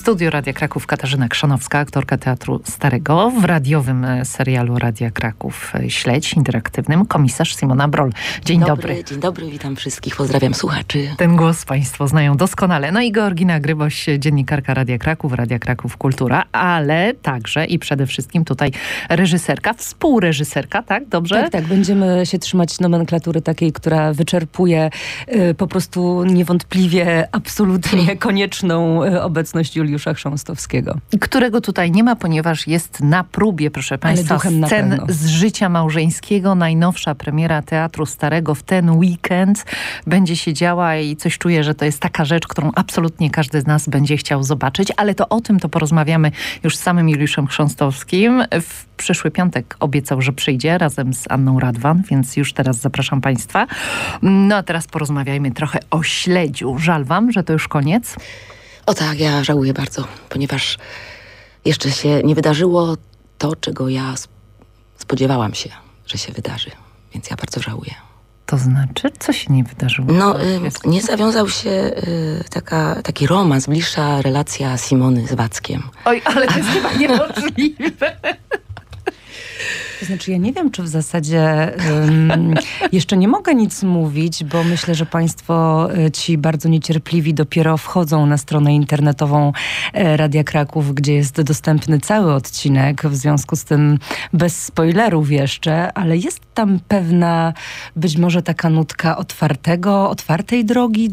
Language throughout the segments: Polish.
studiu Radia Kraków Katarzyna Krzanowska, aktorka Teatru Starego, w radiowym serialu Radia Kraków Śledź interaktywnym komisarz Simona Broll. Dzień dobry. Dzień dobry, witam wszystkich, pozdrawiam słuchaczy. Ten głos państwo znają doskonale. No i Georgina Gryboś, dziennikarka Radia Kraków Kultura, ale także i przede wszystkim tutaj reżyserka, współreżyserka, tak? Dobrze? Tak, będziemy się trzymać nomenklatury takiej, która wyczerpuje po prostu niewątpliwie, absolutnie konieczną obecność Juliusza Chrząstowskiego. Którego tutaj nie ma, ponieważ jest na próbie, proszę państwa, scen z życia małżeńskiego. Najnowsza premiera Teatru Starego w ten weekend będzie się działa i coś czuję, że to jest taka rzecz, którą absolutnie każdy z nas będzie chciał zobaczyć, ale to o tym to porozmawiamy już z samym Juliuszem Chrząstowskim. W przyszły piątek obiecał, że przyjdzie razem z Anną Radwan, więc już teraz zapraszam państwa. No a teraz porozmawiajmy trochę o Śledziu. Żal wam, że to już koniec? O tak, ja żałuję bardzo, ponieważ jeszcze się nie wydarzyło to, czego ja spodziewałam się, że się wydarzy. Więc ja bardzo żałuję. To znaczy? Co się nie wydarzyło? No, nie zawiązał się taki romans, bliższa relacja Simony z Wackiem. Oj, ale to jest chyba niemożliwe. To znaczy, ja nie wiem, czy w zasadzie jeszcze nie mogę nic mówić, bo myślę, że państwo ci bardzo niecierpliwi dopiero wchodzą na stronę internetową Radia Kraków, gdzie jest dostępny cały odcinek, w związku z tym bez spoilerów jeszcze, ale jest tam pewna, być może taka nutka otwartej drogi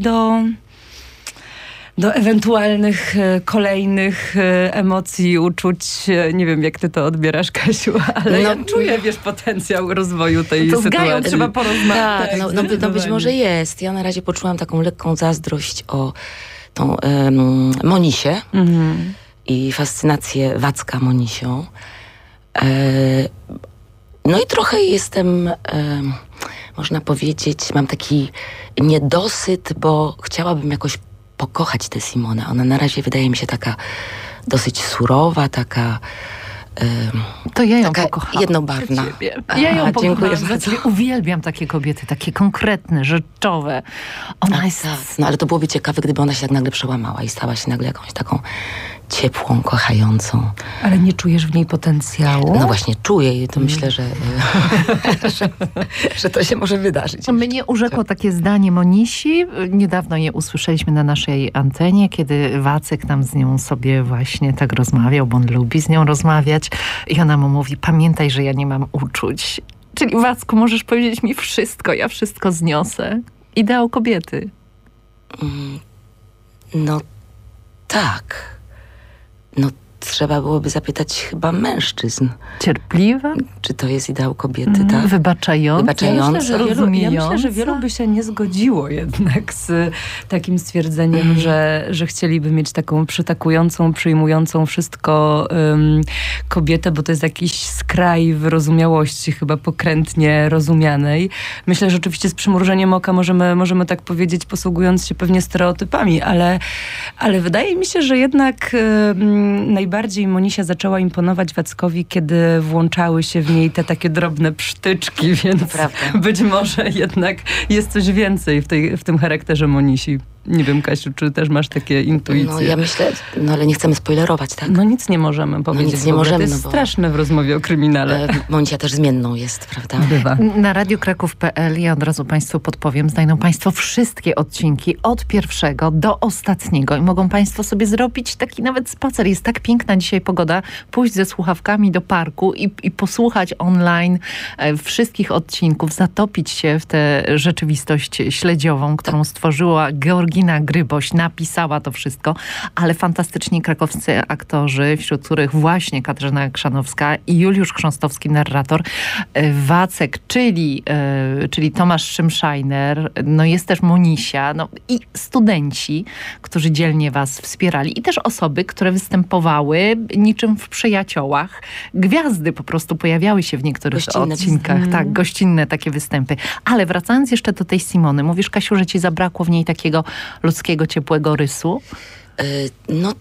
do ewentualnych kolejnych emocji, uczuć. Nie wiem, jak ty to odbierasz, Kasiu, ale ja czuję, potencjał rozwoju tej sytuacji. Trzeba porozmawiać. Tak, no być może jest. Ja na razie poczułam taką lekką zazdrość o tą Monisię i fascynację Wacka Monisią. No i trochę jestem, można powiedzieć, mam taki niedosyt, bo chciałabym jakoś pokochać tę Simonę. Ona na razie wydaje mi się taka dosyć surowa, taka to ja ją pokochałam. Jednobarwna. Ja ją dziękuję bardzo. Uwielbiam takie kobiety, takie konkretne, rzeczowe. Ona jest... Tak. No ale to byłoby ciekawe, gdyby ona się tak nagle przełamała i stała się nagle jakąś taką ciepłą, kochającą. Ale nie czujesz w niej potencjału? No właśnie czuję i to myślę, że to się może wydarzyć. Mnie urzekło takie zdanie Monisi. Niedawno je usłyszeliśmy na naszej antenie, kiedy Wacek tam z nią sobie właśnie tak rozmawiał, bo on lubi z nią rozmawiać. I ona mu mówi, pamiętaj, że ja nie mam uczuć. Czyli Wacku, możesz powiedzieć mi wszystko, ja wszystko zniosę. Ideał kobiety. No tak. No trzeba byłoby zapytać chyba mężczyzn. Cierpliwa? Czy to jest ideał kobiety, tak? Wybaczająca. Ja myślę, że wielu by się nie zgodziło jednak z takim stwierdzeniem, że chcieliby mieć taką przytakującą, przyjmującą wszystko kobietę, bo to jest jakiś skraj wyrozumiałości chyba pokrętnie rozumianej. Myślę, że oczywiście z przymrużeniem oka możemy tak powiedzieć, posługując się pewnie stereotypami, ale wydaje mi się, że jednak najbardziej Monisia zaczęła imponować Wackowi, kiedy włączały się w niej te takie drobne psztyczki, więc być może jednak jest coś więcej w tym charakterze Monisi. Nie wiem, Kasiu, czy też masz takie intuicje? No ja myślę, ale nie chcemy spoilerować, tak? No nic nie możemy powiedzieć. Nic nie możemy, to jest straszne w rozmowie o kryminale. Monisia też zmienną jest, prawda? Bywa. Na radiokraków.pl, ja od razu państwu podpowiem, znajdą państwo wszystkie odcinki od pierwszego do ostatniego i mogą państwo sobie zrobić taki nawet spacer. Jest tak piękna dzisiaj pogoda, pójść ze słuchawkami do parku i posłuchać online wszystkich odcinków, zatopić się w tę rzeczywistość śledziową, którą stworzyła Georgina Gryboś, napisała to wszystko, ale fantastyczni krakowscy aktorzy, wśród których właśnie Katarzyna Krzanowska i Juliusz Chrząstowski, narrator, Wacek, czyli Tomasz Szymszajner, no jest też Monisia, no i studenci, którzy dzielnie was wspierali i też osoby, które występowały niczym w Przyjaciołach. Gwiazdy po prostu pojawiały się w niektórych odcinkach. Tak, gościnne takie występy. Ale wracając jeszcze do tej Simony, mówisz, Kasiu, że ci zabrakło w niej takiego ludzkiego, ciepłego rysu? No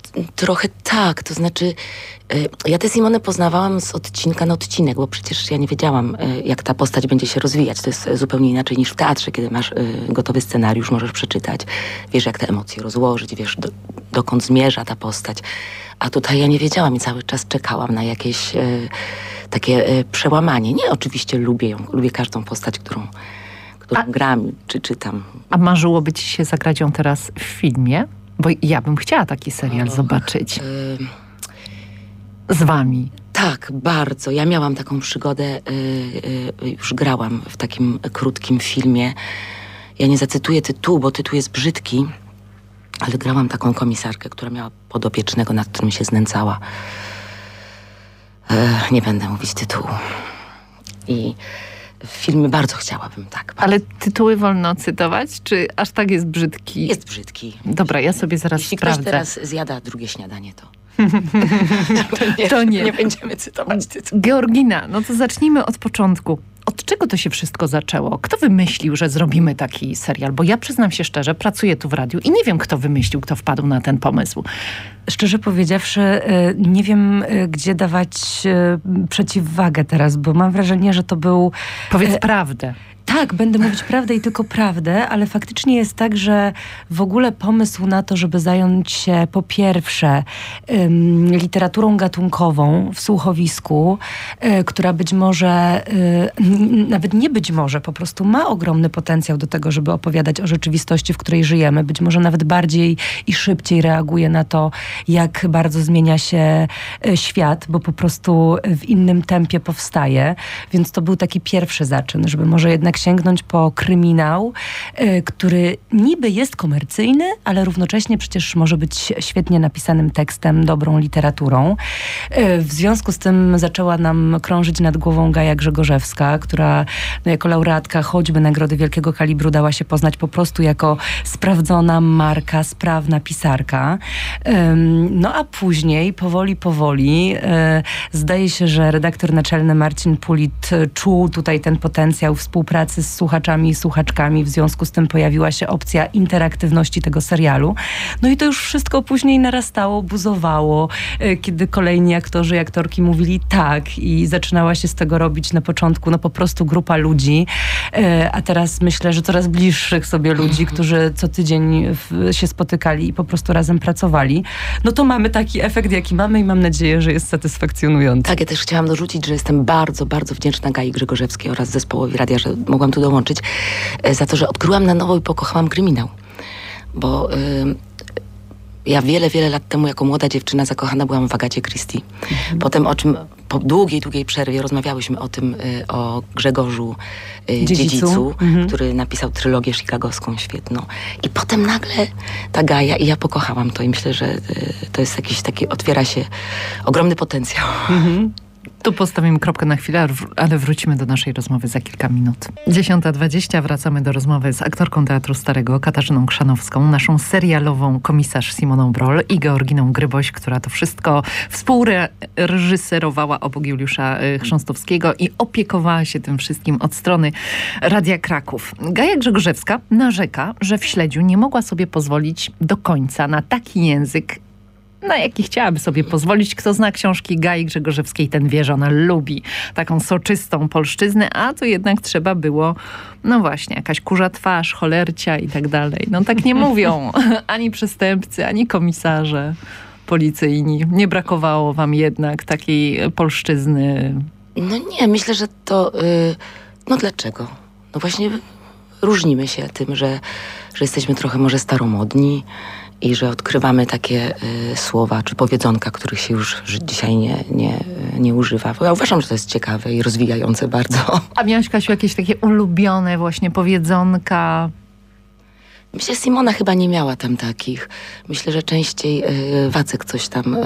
Trochę tak, to znaczy ja tę Simonę poznawałam z odcinka na odcinek, bo przecież ja nie wiedziałam, jak ta postać będzie się rozwijać. To jest zupełnie inaczej niż w teatrze, kiedy masz gotowy scenariusz, możesz przeczytać, wiesz, jak te emocje rozłożyć, wiesz, dokąd zmierza ta postać. A tutaj ja nie wiedziałam i cały czas czekałam na jakieś takie przełamanie. Nie, oczywiście lubię ją, lubię każdą postać, którą gram czy czytam. A marzyłoby ci się zagrać ją teraz w filmie? Bo ja bym chciała taki serial zobaczyć. Z wami. Tak, bardzo. Ja miałam taką przygodę, już grałam w takim krótkim filmie. Ja nie zacytuję tytułu, bo tytuł jest brzydki, ale grałam taką komisarkę, która miała podopiecznego, nad którym się znęcała. Nie będę mówić tytułu. I w filmie bardzo chciałabym, tak. Bardzo. Ale tytuły wolno cytować? Czy aż tak jest brzydki? Jest brzydki. Dobra, ja sobie zaraz Jeśli sprawdzę. ktoś teraz zjada drugie śniadanie, to... To nie. Nie będziemy cytować tytułu. Georgina, no to zacznijmy od początku. Od czego to się wszystko zaczęło? Kto wymyślił, że zrobimy taki serial? Bo ja przyznam się szczerze, pracuję tu w radiu i nie wiem, kto wymyślił, kto wpadł na ten pomysł. Szczerze powiedziawszy, nie wiem, gdzie dawać przeciwwagę teraz, bo mam wrażenie, że to był... Powiedz prawdę. Tak, będę mówić prawdę i tylko prawdę, ale faktycznie jest tak, że w ogóle pomysł na to, żeby zająć się po pierwsze literaturą gatunkową w słuchowisku, która być może, nawet nie być może, po prostu ma ogromny potencjał do tego, żeby opowiadać o rzeczywistości, w której żyjemy. Być może nawet bardziej i szybciej reaguje na to, jak bardzo zmienia się świat, bo po prostu w innym tempie powstaje. Więc to był taki pierwszy zaczyn, żeby może jednak sięgnąć po kryminał, który niby jest komercyjny, ale równocześnie przecież może być świetnie napisanym tekstem, dobrą literaturą. W związku z tym zaczęła nam krążyć nad głową Gaja Grzegorzewska, która jako laureatka choćby Nagrody Wielkiego Kalibru dała się poznać po prostu jako sprawdzona marka, sprawna pisarka. No a później, powoli, zdaje się, że redaktor naczelny Marcin Pulit czuł tutaj ten potencjał współpracy z słuchaczami i słuchaczkami. W związku z tym pojawiła się opcja interaktywności tego serialu. No i to już wszystko później narastało, buzowało, kiedy kolejni aktorzy i aktorki mówili tak i zaczynała się z tego robić na początku no po prostu grupa ludzi, a teraz myślę, że coraz bliższych sobie ludzi, którzy co tydzień się spotykali i po prostu razem pracowali. No to mamy taki efekt, jaki mamy i mam nadzieję, że jest satysfakcjonujący. Tak, ja też chciałam dorzucić, że jestem bardzo, bardzo wdzięczna Gai Grzegorzewskiej oraz zespołowi radia, że mogłam tu dołączyć, za to, że odkryłam na nowo i pokochałam kryminał. Bo ja wiele lat temu jako młoda dziewczyna zakochana byłam w Agacie Christie. Potem po długiej przerwie rozmawiałyśmy o tym, o Grzegorzu Dziedzicu, który napisał trylogię chicagowską świetną. I potem nagle ta Gaja i ja pokochałam to i myślę, że to jest jakiś taki, otwiera się ogromny potencjał. Tu postawimy kropkę na chwilę, ale wrócimy do naszej rozmowy za kilka minut. 10:20 wracamy do rozmowy z aktorką Teatru Starego Katarzyną Chrzanowską, naszą serialową komisarz Simoną Broll i Georginą Gryboś, która to wszystko współreżyserowała obok Juliusza Chrząstowskiego i opiekowała się tym wszystkim od strony Radia Kraków. Gaja Grzegorzewska narzeka, że w Śledziu nie mogła sobie pozwolić do końca na taki język, na jaki chciałaby sobie pozwolić. Kto zna książki Gai Grzegorzewskiej, ten wie, że ona lubi taką soczystą polszczyznę, a tu jednak trzeba było, no właśnie, jakaś kurza twarz, cholercia i tak dalej. No tak nie mówią ani przestępcy, ani komisarze policyjni. Nie brakowało wam jednak takiej polszczyzny? No nie, myślę, że to... no dlaczego? No właśnie różnimy się tym, że jesteśmy trochę może staromodni, i że odkrywamy takie słowa czy powiedzonka, których się już dzisiaj nie używa. Bo ja uważam, że to jest ciekawe i rozwijające bardzo. A miałaś, Kasiu, jakieś takie ulubione właśnie powiedzonka? Myślę, że Simona chyba nie miała tam takich. Myślę, że częściej Wacek coś tam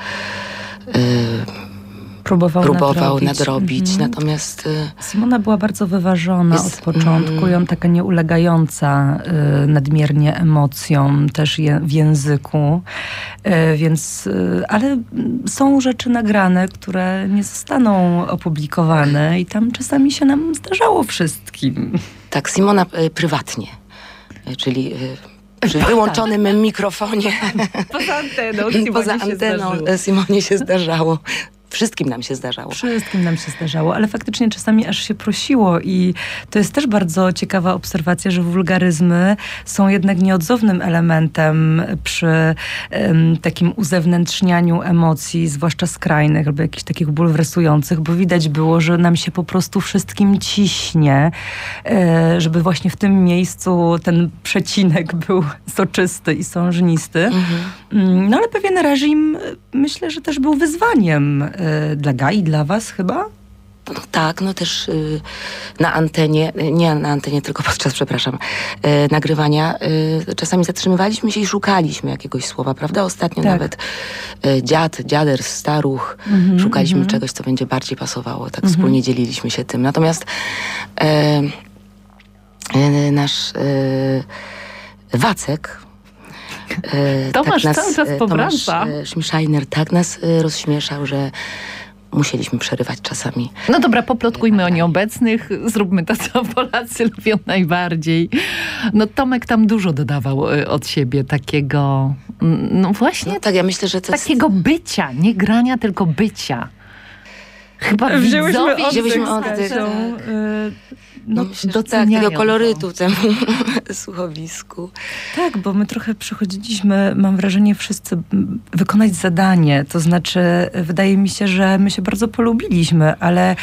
próbował nadrobić. Natomiast Simona była bardzo wyważona od początku i on taka nieulegająca nadmiernie emocjom, też w języku. Więc, ale są rzeczy nagrane, które nie zostaną opublikowane i tam czasami się nam zdarzało wszystkim. Tak, Simona prywatnie, czyli przy wyłączonym mikrofonie. Poza anteną, Poza anteną Simonie się zdarzało. Wszystkim nam się zdarzało. Wszystkim nam się zdarzało, ale faktycznie czasami aż się prosiło i to jest też bardzo ciekawa obserwacja, że wulgaryzmy są jednak nieodzownym elementem przy takim uzewnętrznianiu emocji, zwłaszcza skrajnych albo jakichś takich bulwersujących, bo widać było, że nam się po prostu wszystkim ciśnie, żeby właśnie w tym miejscu ten przecinek był soczysty i sążnisty. No ale pewien reżim, myślę, że też był wyzwaniem dla Gai, dla was chyba? No tak, no też na antenie, nie na antenie, tylko podczas, przepraszam, nagrywania, czasami zatrzymywaliśmy się i szukaliśmy jakiegoś słowa, prawda? Ostatnio nawet dziader, staruch, szukaliśmy czegoś, co będzie bardziej pasowało. Tak wspólnie dzieliliśmy się tym. Natomiast nasz Wacek, Tomasz tak cały czas powraca. Tomasz Schmieschajner tak nas rozśmieszał, że musieliśmy przerywać czasami. No dobra, poplotkujmy o nieobecnych, zróbmy to, co Polacy lubią najbardziej. No Tomek tam dużo dodawał od siebie takiego, no właśnie, No tak, ja myślę, że to takiego bycia, nie grania, tylko bycia. Chyba wzięłyśmy oddech. No myślę, że tak, tego kolorytu temu słuchowisku. Tak, bo my trochę przychodziliśmy, mam wrażenie, wszyscy wykonać zadanie. To znaczy, wydaje mi się, że my się bardzo polubiliśmy, ale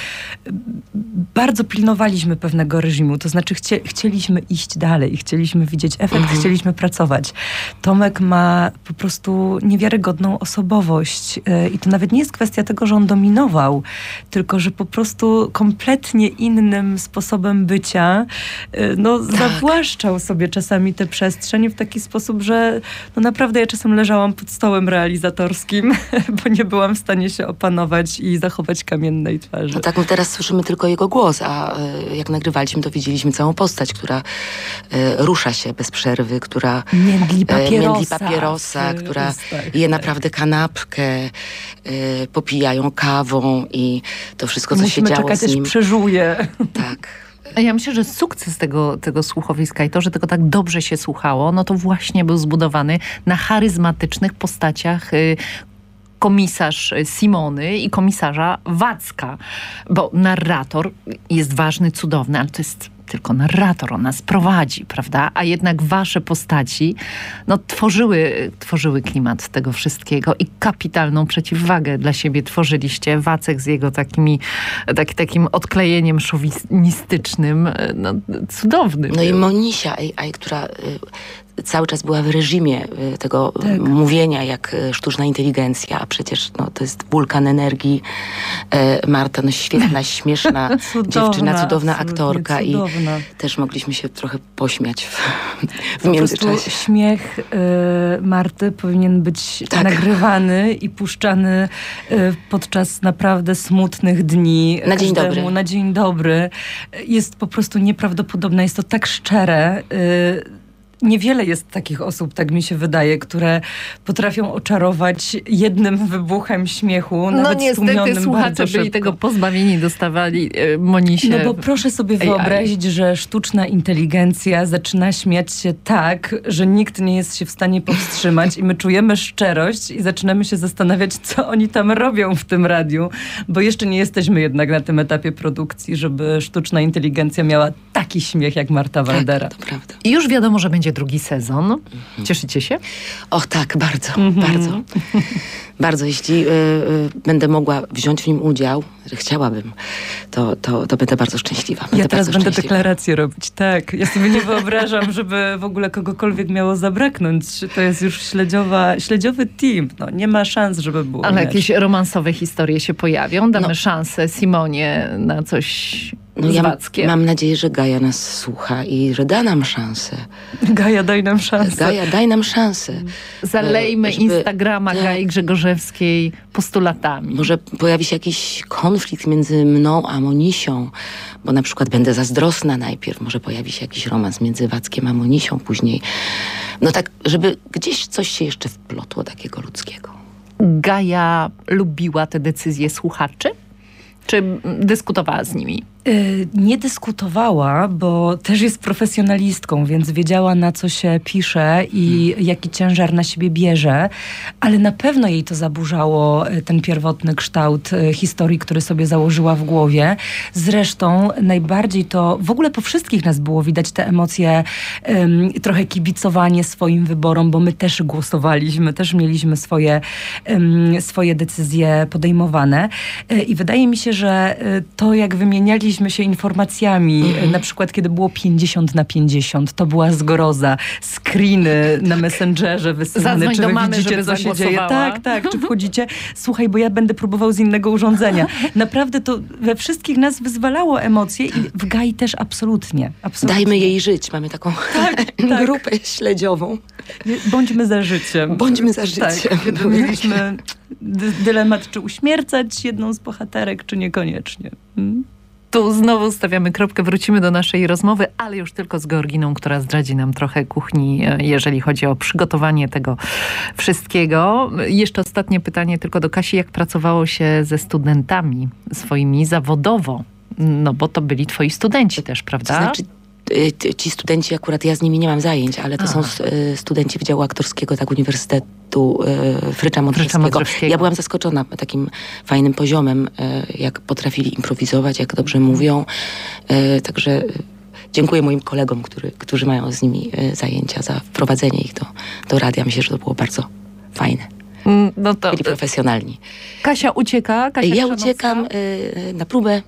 bardzo pilnowaliśmy pewnego reżimu. To znaczy, chcieliśmy iść dalej, chcieliśmy widzieć efekt, chcieliśmy pracować. Tomek ma po prostu niewiarygodną osobowość. I to nawet nie jest kwestia tego, że on dominował, tylko że po prostu kompletnie innym sposobem bycia, zawłaszczał sobie czasami tę przestrzeń w taki sposób, że no naprawdę ja czasem leżałam pod stołem realizatorskim, bo nie byłam w stanie się opanować i zachować kamiennej twarzy. No tak, my teraz słyszymy tylko jego głos, a jak nagrywaliśmy, to widzieliśmy całą postać, która rusza się bez przerwy, która międli papierosa, która je naprawdę kanapkę, popijają kawą i to wszystko, co się działo czekać, z nim. aż przeżuje. Tak. Ja myślę, że sukces tego słuchowiska i to, że tego tak dobrze się słuchało, no to właśnie był zbudowany na charyzmatycznych postaciach komisarz Simony i komisarza Wacka. Bo narrator jest ważny, cudowny, ale to jest tylko narrator, on nas prowadzi, prawda? A jednak wasze postaci no, tworzyły klimat tego wszystkiego i kapitalną przeciwwagę dla siebie tworzyliście. Wacek z jego takim odklejeniem szowinistycznym, no, cudownym. No i Monisia, która cały czas była w reżimie tego mówienia jak sztuczna inteligencja, a przecież no, to jest wulkan energii. Marta, no świetna, śmieszna dziewczyna, cudowna aktorka cudowna. I też mogliśmy się trochę pośmiać w międzyczasie. Śmiech Marty powinien być nagrywany i puszczany podczas naprawdę smutnych dni. Na dzień dobry. Na dzień dobry. Jest po prostu nieprawdopodobne. Jest to tak szczere. Niewiele jest takich osób, tak mi się wydaje, które potrafią oczarować jednym wybuchem śmiechu, nawet stłumionym bardzo szybko. Słuchacze byli tego pozbawieni, dostawali Monisie. No bo proszę sobie wyobrazić, że sztuczna inteligencja zaczyna śmiać się tak, że nikt nie jest się w stanie powstrzymać i my czujemy szczerość i zaczynamy się zastanawiać, co oni tam robią w tym radiu, bo jeszcze nie jesteśmy jednak na tym etapie produkcji, żeby sztuczna inteligencja miała taki śmiech jak Marta Waldera. Tak, to prawda. I już wiadomo, że będzie drugi sezon. Cieszycie się? Och tak, bardzo, bardzo. Bardzo. Jeśli będę mogła wziąć w nim udział, że chciałabym, to będę bardzo szczęśliwa. Ja teraz będę deklarację robić, tak. Ja sobie nie wyobrażam, żeby w ogóle kogokolwiek miało zabraknąć. To jest już śledziowy team. No, nie ma szans, żeby było. Ale jakieś romansowe historie się pojawią? Damy szansę Simonie na coś z Wackiem. Mam nadzieję, że Gaja nas słucha i że da nam szansę. Gaja, daj nam szansę. Gaja, daj nam szansę. Zalejmy Instagrama Gai Grzegorzewskiej postulatami. Może pojawi się jakiś konflikt między mną a Monisią, bo na przykład będę zazdrosna najpierw. Może pojawi się jakiś romans między Wackiem a Monisią później. No tak, żeby gdzieś coś się jeszcze wplotło takiego ludzkiego. Gaja lubiła te decyzje słuchaczy? Czy dyskutowała z nimi? Nie dyskutowała, bo też jest profesjonalistką, więc wiedziała, na co się pisze i jaki ciężar na siebie bierze, ale na pewno jej to zaburzało ten pierwotny kształt historii, który sobie założyła w głowie. Zresztą najbardziej to w ogóle po wszystkich nas było widać te emocje, trochę kibicowanie swoim wyborom, bo my też głosowaliśmy, też mieliśmy swoje decyzje podejmowane. I wydaje mi się, że to, jak wymienialiśmy się informacjami, na przykład kiedy było 50/50, to była zgroza, screeny na Messengerze wysyłane, czy wy widzicie, co się dzieje. Tak, czy wchodzicie? Słuchaj, bo ja będę próbował z innego urządzenia. Naprawdę to we wszystkich nas wyzwalało emocje i w Gai też absolutnie. Dajmy jej żyć. Mamy taką grupę śledziową. Bądźmy za życiem. Bądźmy za życiem. Tak, mieliśmy dylemat, czy uśmiercać jedną z bohaterek, czy niekoniecznie. Tu znowu stawiamy kropkę, wrócimy do naszej rozmowy, ale już tylko z Georginą, która zdradzi nam trochę kuchni, jeżeli chodzi o przygotowanie tego wszystkiego. Jeszcze ostatnie pytanie tylko do Kasi. Jak pracowało się ze studentami swoimi zawodowo? No bo to byli twoi studenci też, prawda? To znaczy, ci studenci, akurat ja z nimi nie mam zajęć, ale to są studenci Wydziału Aktorskiego Uniwersytetu Frycza Modrzewskiego. Ja byłam zaskoczona takim fajnym poziomem, jak potrafili improwizować, jak dobrze mówią. Także dziękuję moim kolegom, którzy mają z nimi zajęcia, za wprowadzenie ich do radia. Myślę, że to było bardzo fajne. No to byli profesjonalni. Kasia ucieka. Ja uciekam na próbę.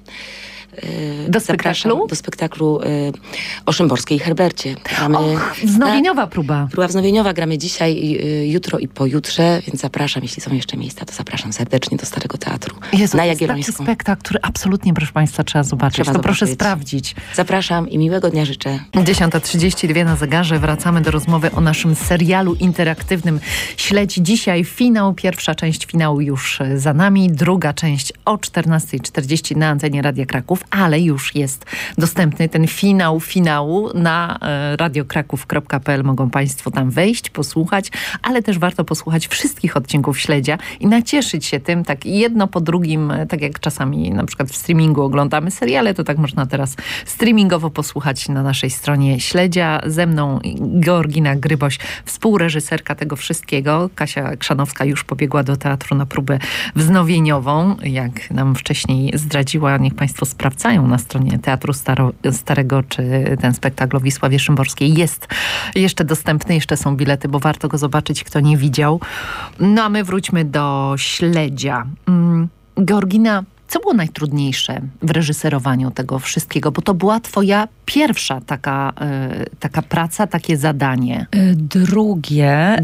Do spektaklu o Szymborskiej i Herbercie. Wznowieniowa próba. Próba wznowieniowa. Gramy dzisiaj, jutro i pojutrze, więc zapraszam, jeśli są jeszcze miejsca, to zapraszam serdecznie do Starego Teatru. Jezu, na Jagiellońską. To jest taki spektakl, który absolutnie, proszę Państwa, trzeba zobaczyć. Proszę sprawdzić. Zapraszam i miłego dnia życzę. 10:32 na zegarze. Wracamy do rozmowy o naszym serialu interaktywnym Śledź. Dzisiaj finał, pierwsza część finału już za nami, druga część o 14:40 na antenie Radia Kraków, ale już jest dostępny ten finał finału na radiokraków.pl. Mogą Państwo tam wejść, posłuchać, ale też warto posłuchać wszystkich odcinków Śledzia i nacieszyć się tym, tak jedno po drugim, tak jak czasami na przykład w streamingu oglądamy seriale, to tak można teraz streamingowo posłuchać na naszej stronie Śledzia. Ze mną Georgina Gryboś, współreżyserka tego wszystkiego. Kasia Krzanowska już pobiegła do teatru na próbę wznowieniową, jak nam wcześniej zdradziła. Niech Państwo sprawdzają na stronie Teatru Starego, czy ten spektakl o Wisławie Szymborskiej jest jeszcze dostępny, jeszcze są bilety, bo warto go zobaczyć, kto nie widział. No a my wróćmy do Śledzia. Georgina, co było najtrudniejsze w reżyserowaniu tego wszystkiego? Bo to była twoja pierwsza taka praca, takie zadanie. Drugie,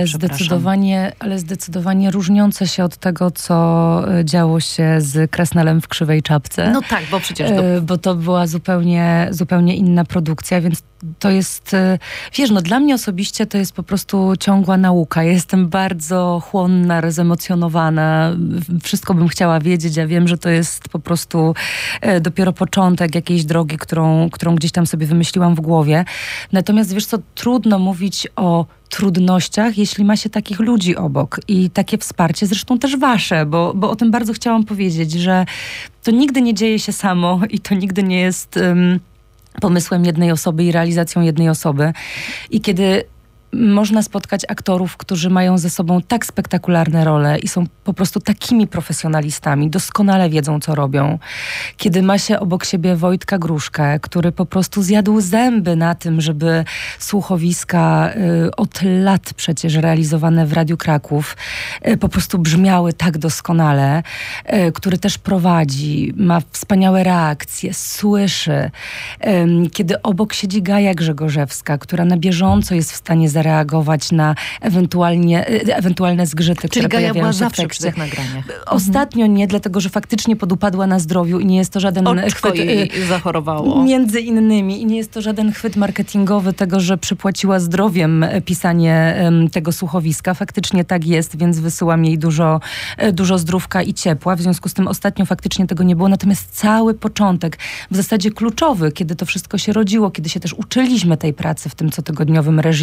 ale zdecydowanie różniące się od tego, co działo się z Kresnelem w Krzywej Czapce. No tak, bo przecież... Bo to była zupełnie inna produkcja, więc to jest, wiesz, no dla mnie osobiście to jest po prostu ciągła nauka. Ja jestem bardzo chłonna, zemocjonowana. Wszystko bym chciała wiedzieć. Ja wiem, że to jest po prostu dopiero początek jakiejś drogi, którą gdzieś tam sobie wymyśliłam w głowie. Natomiast wiesz co, trudno mówić o trudnościach, jeśli ma się takich ludzi obok i takie wsparcie, zresztą też wasze, bo o tym bardzo chciałam powiedzieć, że to nigdy nie dzieje się samo i to nigdy nie jest pomysłem jednej osoby i realizacją jednej osoby. I kiedy można spotkać aktorów, którzy mają ze sobą tak spektakularne role i są po prostu takimi profesjonalistami, doskonale wiedzą, co robią. Kiedy ma się obok siebie Wojtka Gruszkę, który po prostu zjadł zęby na tym, żeby słuchowiska od lat przecież realizowane w Radiu Kraków po prostu brzmiały tak doskonale, który też prowadzi, ma wspaniałe reakcje, słyszy. Kiedy obok siedzi Gaja Grzegorzewska, która na bieżąco jest w stanie zareagować na ewentualne zgrzyty, które pojawiają się w tekście. Przy tych nagraniach. Ostatnio nie, dlatego że faktycznie podupadła na zdrowiu i nie jest to żaden chwyt. Zachorowało. Między innymi. I nie jest to żaden chwyt marketingowy tego, że przypłaciła zdrowiem pisanie tego słuchowiska. Faktycznie tak jest, więc wysyłam jej dużo zdrówka i ciepła. W związku z tym ostatnio faktycznie tego nie było. Natomiast cały początek, w zasadzie kluczowy, kiedy to wszystko się rodziło, kiedy się też uczyliśmy tej pracy w tym cotygodniowym reżimie,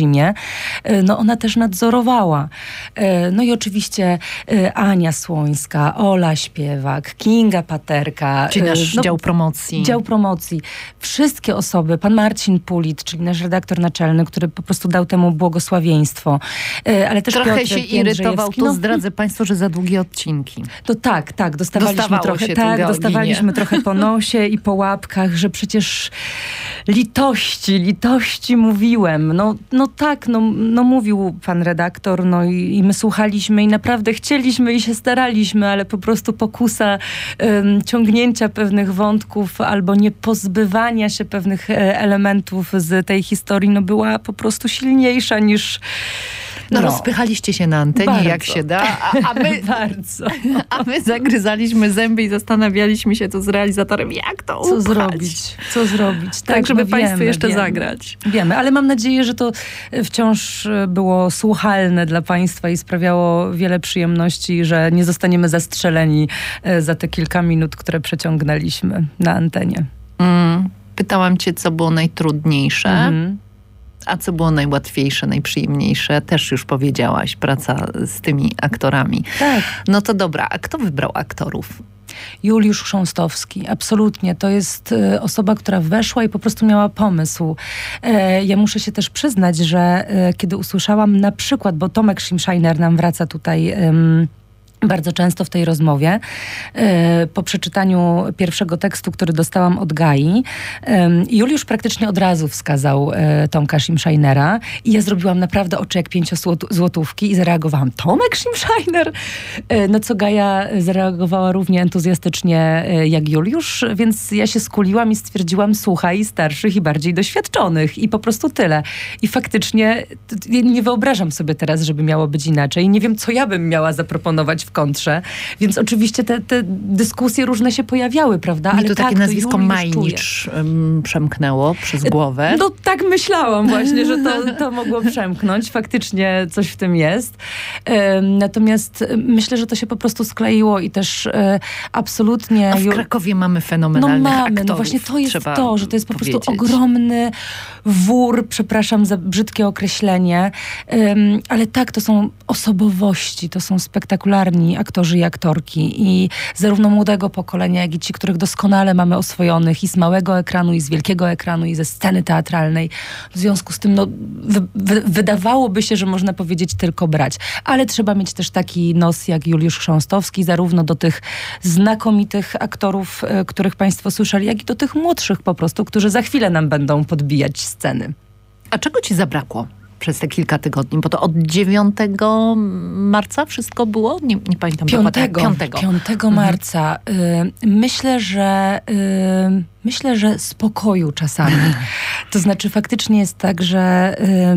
no ona też nadzorowała. No i oczywiście Ania Słońska, Ola Śpiewak, Kinga Paterka. Czyli nasz dział promocji. Dział promocji. Wszystkie osoby, pan Marcin Pulit, czyli nasz redaktor naczelny, który po prostu dał temu błogosławieństwo. Ale też trochę Piotrek się irytował, to no, zdradzę państwu, że za długie odcinki. To tak, dostawaliśmy trochę po nosie i po łapkach, że przecież litości mówiłem. No tak, mówił pan redaktor, no i my słuchaliśmy i naprawdę chcieliśmy i się staraliśmy, ale po prostu pokusa ciągnięcia pewnych wątków albo nie pozbywania się pewnych elementów z tej historii, no była po prostu silniejsza niż... No rozpychaliście się na antenie, bardzo. Jak się da, a my zagryzaliśmy zęby i zastanawialiśmy się tu z realizatorem, jak to upchać. Co zrobić. Tak, żeby państwu jeszcze zagrać. Wiemy, ale mam nadzieję, że to wciąż było słuchalne dla państwa i sprawiało wiele przyjemności, że nie zostaniemy zastrzeleni za te kilka minut, które przeciągnęliśmy na antenie. Pytałam cię, co było najtrudniejsze. A co było najłatwiejsze, najprzyjemniejsze? Też już powiedziałaś, praca z tymi aktorami. Tak. No to dobra, a kto wybrał aktorów? Juliusz Chrząstowski, absolutnie. To jest osoba, która weszła i po prostu miała pomysł. Ja muszę się też przyznać, że kiedy usłyszałam na przykład, bo Tomek Schimschreiner nam wraca tutaj... bardzo często w tej rozmowie, po przeczytaniu pierwszego tekstu, który dostałam od Gai, Juliusz praktycznie od razu wskazał Tomka Schimschreinera i ja zrobiłam naprawdę oczy jak 5-złotówki i zareagowałam, Tomek Schimschreiner? No co Gaja zareagowała równie entuzjastycznie jak Juliusz, więc ja się skuliłam i stwierdziłam, słuchaj starszych i bardziej doświadczonych i po prostu tyle. I faktycznie nie wyobrażam sobie teraz, żeby miało być inaczej. Nie wiem, co ja bym miała zaproponować w kontrze, więc oczywiście te dyskusje różne się pojawiały, prawda? Ale to takie nazwisko Majnicz przemknęło przez głowę. No tak myślałam właśnie, że to mogło przemknąć. Faktycznie coś w tym jest. Natomiast myślę, że to się po prostu skleiło i też absolutnie... A w Krakowie mamy fenomenalnych aktorów. No właśnie to jest to, że to jest po prostu ogromny wór, przepraszam za brzydkie określenie, ale tak, to są osobowości, to są spektakularni aktorzy i aktorki i zarówno młodego pokolenia, jak i ci, których doskonale mamy oswojonych i z małego ekranu, i z wielkiego ekranu, i ze sceny teatralnej. W związku z tym wydawałoby się, że można powiedzieć tylko brać. Ale trzeba mieć też taki nos jak Juliusz Chrząstowski, zarówno do tych znakomitych aktorów, których państwo słyszeli, jak i do tych młodszych po prostu, którzy za chwilę nam będą podbijać sceny. A czego ci zabrakło przez te kilka tygodni? Bo to od 9 marca wszystko było? Nie pamiętam. 5 marca. Myślę, że spokoju czasami. To znaczy faktycznie jest tak, że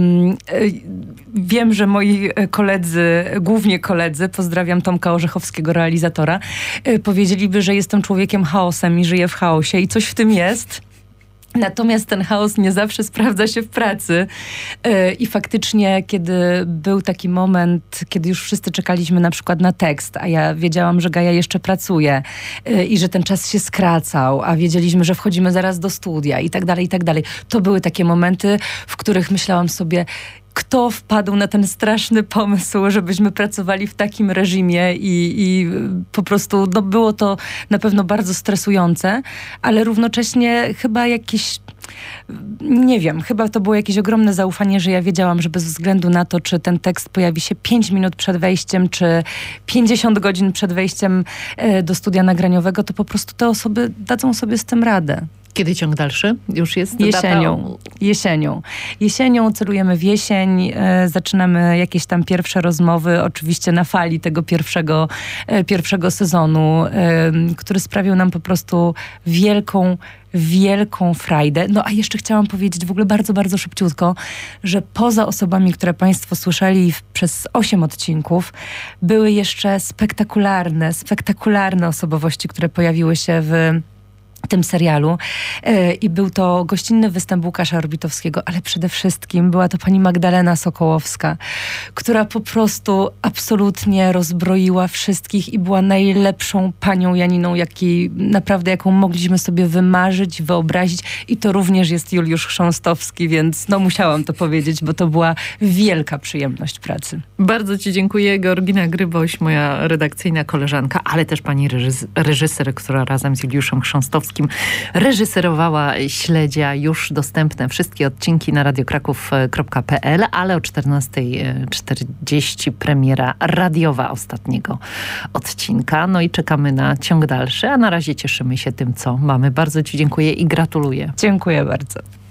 wiem, że moi koledzy, głównie koledzy, pozdrawiam Tomka Orzechowskiego, realizatora, powiedzieliby, że jestem człowiekiem chaosem i żyję w chaosie i coś w tym jest. Natomiast ten chaos nie zawsze sprawdza się w pracy i faktycznie, kiedy był taki moment, kiedy już wszyscy czekaliśmy na przykład na tekst, a ja wiedziałam, że Gaja jeszcze pracuje i że ten czas się skracał, a wiedzieliśmy, że wchodzimy zaraz do studia i tak dalej, to były takie momenty, w których myślałam sobie, kto wpadł na ten straszny pomysł, żebyśmy pracowali w takim reżimie i po prostu było to na pewno bardzo stresujące, ale równocześnie chyba jakieś, nie wiem, chyba to było jakieś ogromne zaufanie, że ja wiedziałam, że bez względu na to, czy ten tekst pojawi się 5 minut przed wejściem, czy 50 godzin przed wejściem do studia nagraniowego, to po prostu te osoby dadzą sobie z tym radę. Kiedy ciąg dalszy? Już jest Jesienią, celujemy w jesień, zaczynamy jakieś tam pierwsze rozmowy, oczywiście na fali tego pierwszego sezonu, który sprawił nam po prostu wielką frajdę. No a jeszcze chciałam powiedzieć w ogóle bardzo, bardzo szybciutko, że poza osobami, które państwo słyszeli przez 8 odcinków, były jeszcze spektakularne osobowości, które pojawiły się w tym serialu i był to gościnny występ Łukasza Orbitowskiego, ale przede wszystkim była to pani Magdalena Sokołowska, która po prostu absolutnie rozbroiła wszystkich i była najlepszą panią Janiną, jaką mogliśmy sobie wymarzyć, wyobrazić i to również jest Juliusz Chrząstowski, więc musiałam to powiedzieć, bo to była wielka przyjemność pracy. Bardzo ci dziękuję. Georgina Gryboś, moja redakcyjna koleżanka, ale też pani reżyser, która razem z Juliuszem Chrząstowskim reżyserowała Śledzia. Już dostępne wszystkie odcinki na radiokraków.pl, ale o 14:40 premiera radiowa ostatniego odcinka. No i czekamy na ciąg dalszy, a na razie cieszymy się tym, co mamy. Bardzo ci dziękuję i gratuluję. Dziękuję bardzo.